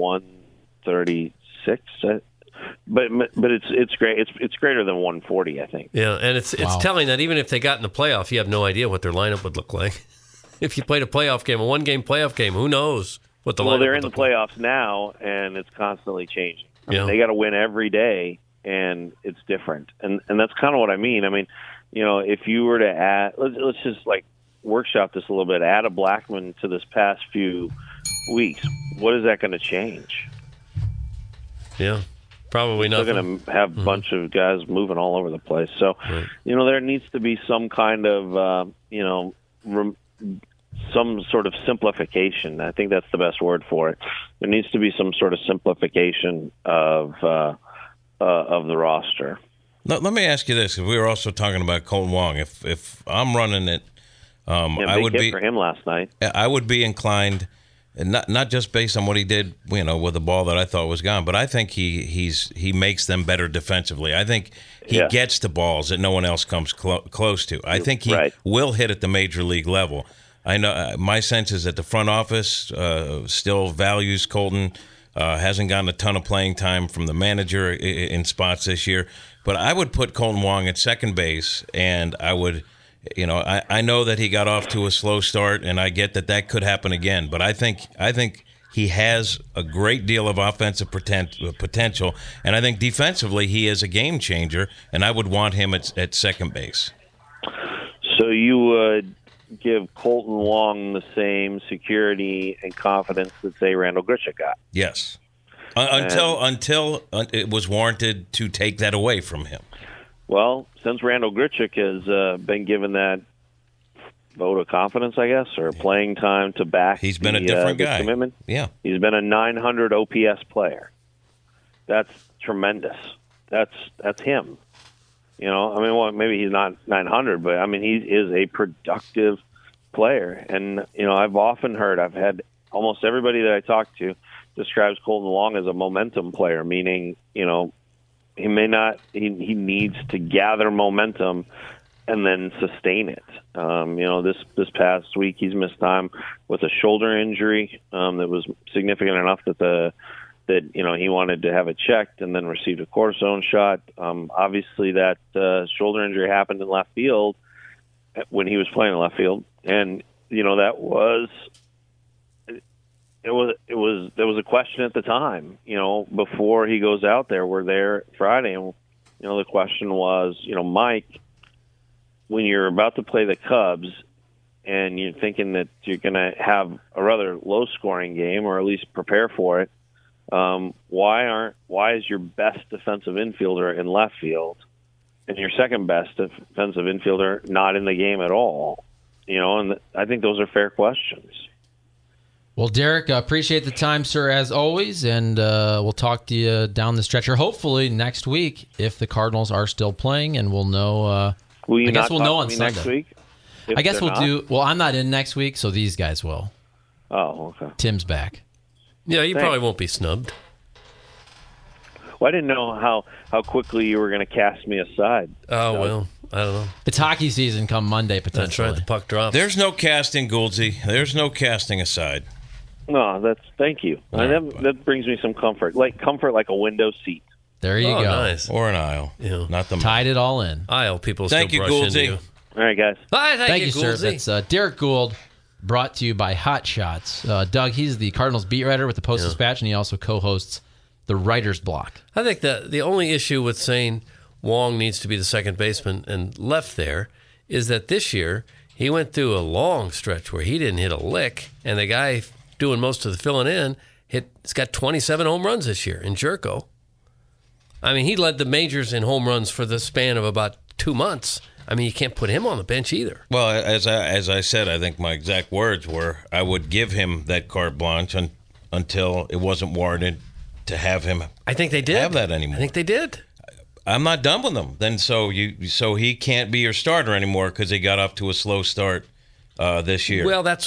Speaker 10: 136. But it's great. It's greater than 140, I think.
Speaker 4: Yeah, and it's telling that even if they got in the playoff, you have no idea what their lineup would look like. If you played a playoff game, a one-game playoff game, who knows what the lineup would look like. Well, they're in the
Speaker 10: playoffs now, and it's constantly changing. I mean, they got to win every day, and it's different. And that's kind of what I mean. I mean, if you were to add, let's just workshop this a little bit. Add a Blackmon to this past few weeks. What is that going to change?
Speaker 4: Yeah. Probably nothing.
Speaker 10: They're going to have a bunch of guys moving all over the place. So, there needs to be some kind of, some sort of simplification. I think that's the best word for it. There needs to be some sort of simplification of the roster.
Speaker 5: Let me ask you this: because we were also talking about Kolten Wong. If I'm running it, I would be
Speaker 10: for him last night.
Speaker 5: I would be inclined. And not just based on what he did, with the ball that I thought was gone, but I think he makes them better defensively. I think he gets to balls that no one else comes close to. I think he will hit at the major league level. I know my sense is that the front office still values Kolten. Hasn't gotten a ton of playing time from the manager in spots this year, but I would put Kolten Wong at second base, and I would. I know that he got off to a slow start, and I get that could happen again. But I think he has a great deal of offensive potential, and I think defensively he is a game changer, and I would want him at second base.
Speaker 10: So you would give Kolten Wong the same security and confidence that, say, Randall Grichuk got?
Speaker 5: Yes. Until it was warranted to take that away from him.
Speaker 10: Well, since Randall Grichuk has been given that vote of confidence, I guess, or playing time to back,
Speaker 5: he's been a different guy.
Speaker 10: Commitment.
Speaker 5: Yeah,
Speaker 10: he's been a 900 OPS player. That's tremendous. That's him. Maybe he's not 900, but he is a productive player. And I've had almost everybody that I talk to describes Kolten Wong as a momentum player, meaning he may not. He needs to gather momentum and then sustain it. This past week he's missed time with a shoulder injury that was significant enough that he wanted to have it checked and then received a cortisone shot. Obviously, that shoulder injury happened in left field when he was playing in left field, and that was. There was a question at the time, before he goes out there. We're there Friday, and the question was, Mike, when you're about to play the Cubs and you're thinking that you're going to have a rather low-scoring game, or at least prepare for it, why is your best defensive infielder in left field and your second best defensive infielder not in the game at all? And I think those are fair questions.
Speaker 3: Well, Derek, appreciate the time, sir, as always, and we'll talk to you down the stretch, or hopefully next week if the Cardinals are still playing, and we'll know.
Speaker 10: Will you
Speaker 3: I guess
Speaker 10: we'll
Speaker 3: know on Sunday.
Speaker 10: Next week?
Speaker 3: I guess we'll do. Well, I'm not in next week, so these guys will.
Speaker 10: Oh, okay.
Speaker 3: Tim's back.
Speaker 4: Yeah, you
Speaker 10: Thanks.
Speaker 4: probably won't be snubbed.
Speaker 10: Well, I didn't know how quickly you were going to cast me aside.
Speaker 4: Oh, well, I don't know.
Speaker 3: It's hockey season come Monday, potentially.
Speaker 4: That's right, the puck drops.
Speaker 5: There's no casting, Gouldsy. There's no casting aside.
Speaker 10: No, thank you. And that brings me some comfort, like a window seat.
Speaker 3: There you go.
Speaker 4: Nice.
Speaker 5: Or an aisle.
Speaker 4: Yeah.
Speaker 5: Not the
Speaker 3: Tied it all in.
Speaker 4: Aisle people
Speaker 5: Thank
Speaker 4: still
Speaker 5: you,
Speaker 4: brush into
Speaker 5: Gouldsy.
Speaker 4: you.
Speaker 10: All right, guys.
Speaker 4: Bye, thank you,
Speaker 3: sir.
Speaker 4: Gouldsy.
Speaker 3: That's Derek Gould, brought to you by Hot Shots. Doug, he's the Cardinals beat writer with the Post-Dispatch, and he also co-hosts the Writer's Block.
Speaker 4: I think that the only issue with saying Wong needs to be the second baseman and left there is that this year he went through a long stretch where he didn't hit a lick, and the guy doing most of the filling in he's got 27 home runs this year in Jerko. I mean, he led the majors in home runs for the span of about 2 months. I mean, you can't put him on the bench either.
Speaker 5: Well, as I said, I think my exact words were I would give him that carte blanche until it wasn't warranted to have him.
Speaker 4: I think they did
Speaker 5: have that anymore.
Speaker 4: I think they did.
Speaker 5: I'm not done with him. Then so he can't be your starter anymore because he got off to a slow start this year.
Speaker 4: Well, that's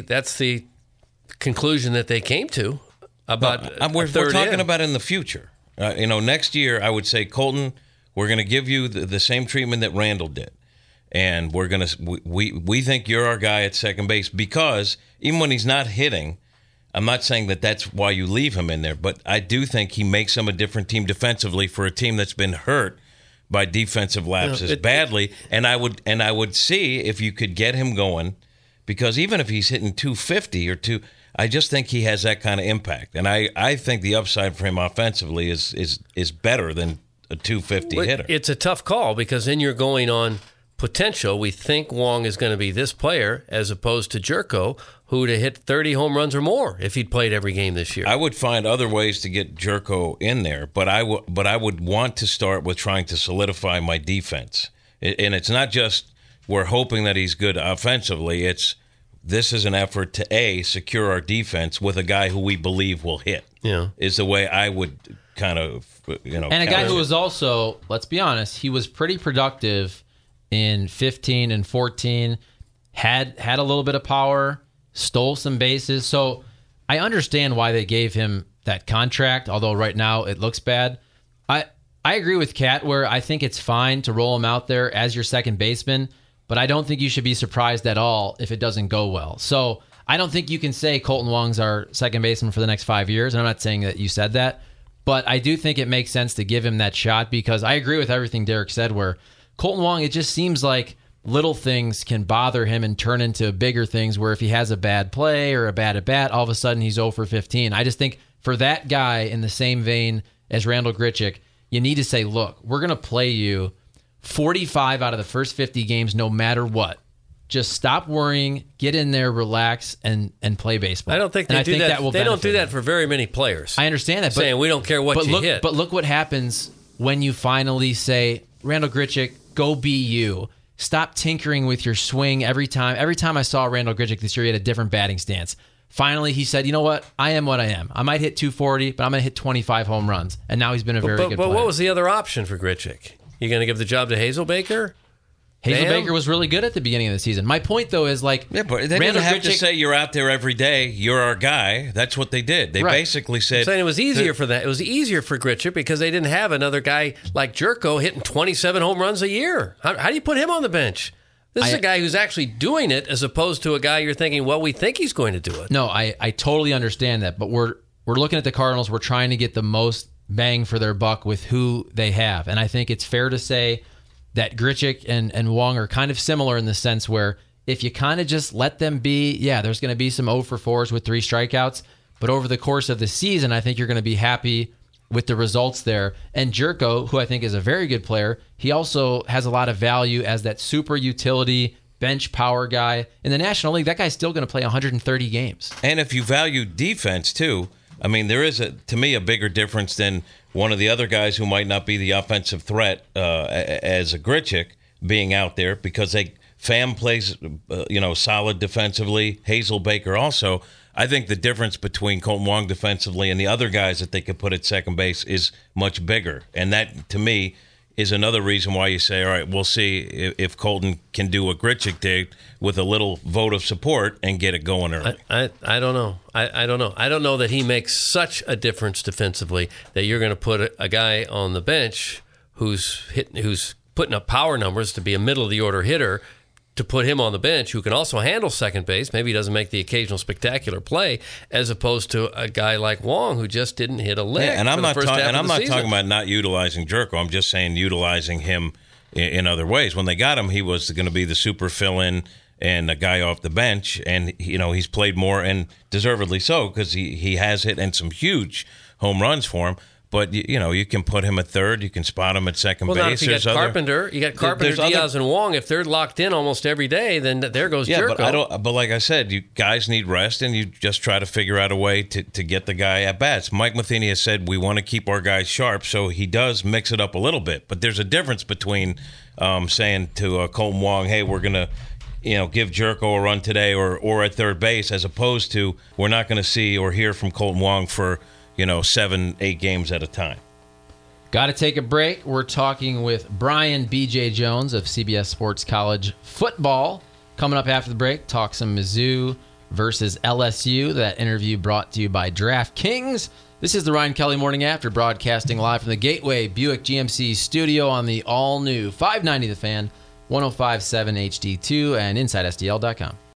Speaker 4: the conclusion that they came to about.
Speaker 5: We're talking about in the future. Next year I would say, Colton, we're going to give you the same treatment that Randall did, and we're going to we think you're our guy at second base because even when he's not hitting, I'm not saying that that's why you leave him in there, but I do think he makes them a different team defensively for a team that's been hurt by defensive lapses badly. And I would see if you could get him going, because even if he's hitting 250 or two, I just think he has that kind of impact. And I think the upside for him offensively is better than a 250 hitter.
Speaker 4: It's a tough call because then you're going on potential. We think Wong is going to be this player as opposed to Jerko, who would have hit 30 home runs or more if he'd played every game this year.
Speaker 5: I would find other ways to get Jerko in there, but I would want to start with trying to solidify my defense. And it's not just we're hoping that he's good offensively. This is an effort to secure our defense with a guy who we believe will hit.
Speaker 4: Yeah,
Speaker 5: is the way I would kind of
Speaker 3: And a guy who was also, let's be honest, he was pretty productive in 15 and 14. Had a little bit of power, stole some bases. So I understand why they gave him that contract, although right now it looks bad. I agree with Kat where I think it's fine to roll him out there as your second baseman, but I don't think you should be surprised at all if it doesn't go well. So I don't think you can say Colton Wong's our second baseman for the next 5 years. And I'm not saying that you said that, but I do think it makes sense to give him that shot because I agree with everything Derek said where Colton Wong, it just seems like little things can bother him and turn into bigger things where if he has a bad play or a bad at bat, all of a sudden he's 0 for 15. I just think for that guy in the same vein as Randall Grichuk, you need to say, look, we're going to play you 45 out of the first 50 games no matter what. Just stop worrying, get in there, relax, and play baseball.
Speaker 4: I don't think they do that. They don't do that for very many players.
Speaker 3: I understand that.
Speaker 4: Saying we don't care what you hit.
Speaker 3: But look what happens when you finally say, Randall Grichuk, go be you. Stop tinkering with your swing every time. Every time I saw Randall Grichuk this year, he had a different batting stance. Finally, he said, you know what? I am what I am. I might hit 240, but I'm going to hit 25 home runs. And now he's been a very good player.
Speaker 4: But what was the other option for Grichuk? You going to give the job to Hazelbaker?
Speaker 3: Hazelbaker was really good at the beginning of the season. My point, though, is like...
Speaker 5: Yeah, but they didn't have to say you're out there every day, you're our guy. That's what they did. They basically said...
Speaker 4: I'm saying it was easier for that. It was easier for Grichuk because they didn't have another guy like Jerko hitting 27 home runs a year. How do you put him on the bench? This is a guy who's actually doing it as opposed to a guy you're thinking, well, we think he's going to do it.
Speaker 3: No, I totally understand that, but we're looking at the Cardinals. We're trying to get the most bang for their buck with who they have. And I think it's fair to say that Grichuk and Wong are kind of similar in the sense where if you kind of just let them be, there's going to be some 0 for 4s with 3 strikeouts. But over the course of the season, I think you're going to be happy with the results there. And Jerko, who I think is a very good player, he also has a lot of value as that super utility bench power guy. In the National League, that guy's still going to play 130 games.
Speaker 5: And if you value defense, too, I mean, there is, to me, a bigger difference than one of the other guys who might not be the offensive threat as a Grichuk being out there because Pham plays, solid defensively. Hazelbaker also. I think the difference between Colton Wong defensively and the other guys that they could put at second base is much bigger. And that, to me, is another reason why you say, all right, we'll see if Colton can do what Grichuk did with a little vote of support and get it going early.
Speaker 4: I don't know. I don't know. I don't know that he makes such a difference defensively that you're going to put a guy on the bench who's putting up power numbers to be a middle-of-the-order hitter, to put him on the bench who can also handle second base. Maybe he doesn't make the occasional spectacular play, as opposed to a guy like Wong who just didn't hit a lick.
Speaker 5: Yeah, and I'm not talking
Speaker 4: about
Speaker 5: not utilizing Jerko. I'm just saying utilizing him in other ways. When they got him, he was going to be the super fill-in and a guy off the bench, and he's played more, and deservedly so, because he has hit and some huge home runs for him. But, you can put him at third. You can spot him at second base.
Speaker 4: Not if you got Carpenter. You got Carpenter, Diaz, and Wong. If they're locked in almost every day, then there goes Jerko.
Speaker 5: But like I said, you guys need rest, and you just try to figure out a way to get the guy at bats. Mike Matheny has said we want to keep our guys sharp, so he does mix it up a little bit. But there's a difference between saying to Colton Wong, hey, we're going to give Jerko a run today or at third base, as opposed to we're not going to see or hear from Colton Wong for 7-8 games at a time.
Speaker 3: Got to take a break. We're talking with Brian B.J. Jones of CBS Sports College Football. Coming up after the break, talk some Mizzou versus LSU. That interview brought to you by DraftKings. This is the Ryan Kelly Morning After, broadcasting live from the Gateway Buick GMC studio on the all-new 590 The Fan, 105.7 HD2, and InsideSTL.com.